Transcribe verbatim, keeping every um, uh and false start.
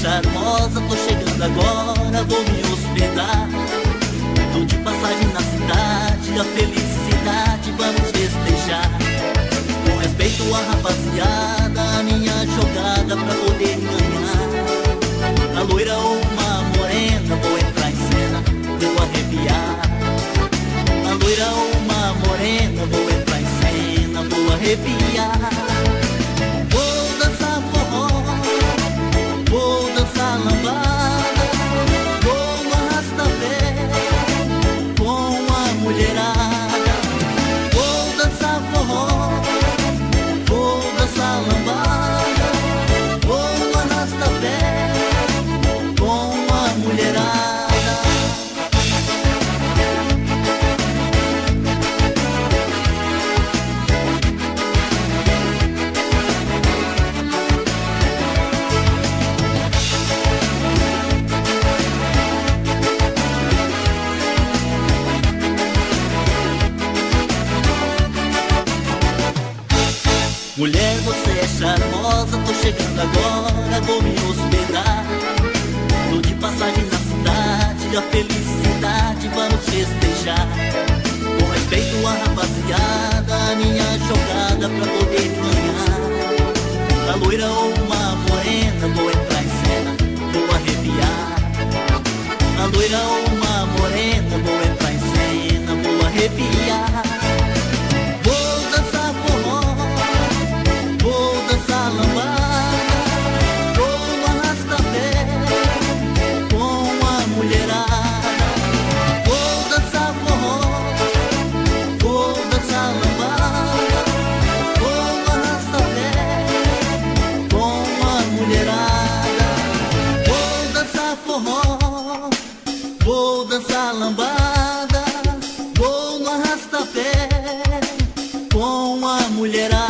charmosa, tô chegando agora, vou me hospedar. Tô de passagem na cidade, a felicidade vamos festejar. Com respeito à rapaziada, a minha jogada pra poder ganhar. A loira ou uma morena, vou entrar em cena, vou arrepiar. A loira ou uma morena, vou entrar em cena, vou arrepiar. Vou dançar forró, vou dançar lambada, vou no arrasta-pé com a mulherada. Vou dançar forró, vou dançar lambada, vou no arrasta-pé com a mulherada. Mulher, você é charmosa, tô chegando agora, vou me hospedar. Tô de passagem na cidade, a felicidade vamos festejar. Com respeito à rapaziada, a minha jogada pra poder ganhar. A loira ou uma morena, vou entrar em cena, vou arrepiar. A loira ou uma morena, vou entrar em cena, vou arrepiar. Vou dançar forró, vou dançar lambada, vou no arrasta-pé com a mulherada. Vou dançar forró, vou dançar lambada, vou no arrasta-pé com a mulherada. Vou dançar forró, vou dançar lambada, vou no arrasta-pé com a mulherada.